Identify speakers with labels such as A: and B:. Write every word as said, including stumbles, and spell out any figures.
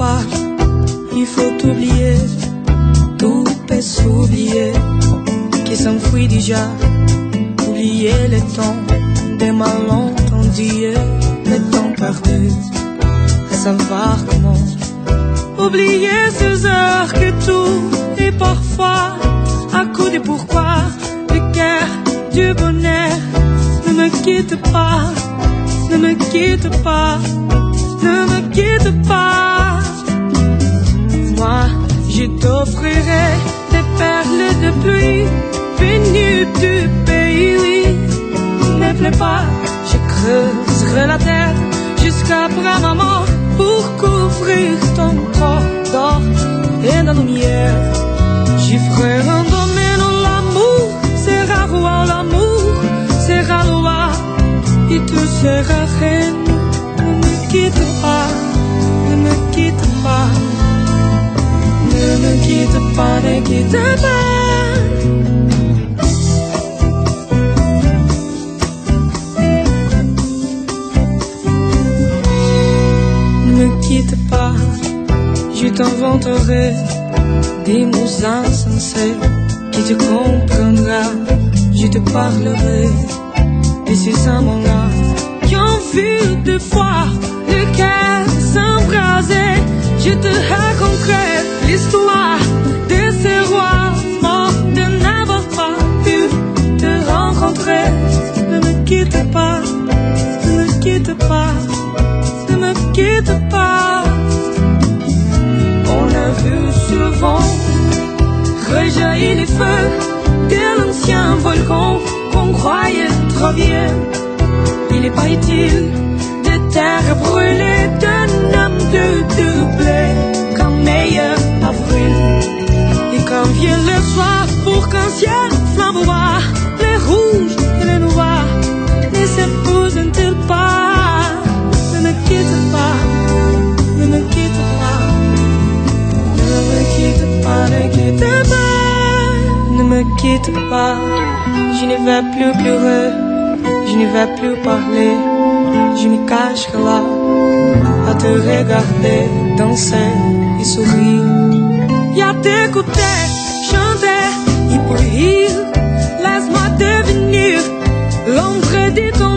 A: pas, il faut oublier, tout peut s'oublier, qui s'enfuit déjà, oublier le temps des malentendus, le temps perdu, à savoir comment oublier ces heures que tout est parfois à coup de pourquoi, le cœur du bonheur. Ne me quitte pas, ne me quitte pas, ne me quitte pas. Moi, je t'offrirai des perles de pluie venues du pays. Ne plaît pas, je creuserai la terre jusqu'après ma mort pour couvrir ton corps d'or et de lumière. J'y ferai un domaine où l'amour sera roi, l'amour sera loi et tu seras reine. Ne me quitte pas, ne me quitte pas, ne me quitte pas, ne quitte pas. Ne me quitte pas, je t'inventerai des mots insensés qui te comprendra. Je te parlerai de ces amants-là qui ont vu deux fois le cœur s'embraser. Je te raconterai l'histoire de ces rois morts de n'avoir pas pu te rencontrer. Ne me quitte pas, ne me quitte pas, ne me quitte pas. On a vu sur le vent rejaillir les feux de l'ancien volcan qu'on croyait trop vieux. Il n'est pas utile de terre brûlée d'un homme de doublé comme meilleur avril. Et quand vient le soir pour qu'un ciel flamboie, les rouges et les noirs ne s'épousent-ils pas? Ne me quitte pas, ne me quitte pas, ne me quitte pas, ne quitte pas, ne me quitte pas. Je ne vais plus pleurer, je ne vais plus parler, je me cacherai là à te regarder danser et sourire, et à t'écouter chanter et pour rire. Laisse-moi devenir l'ombre de ton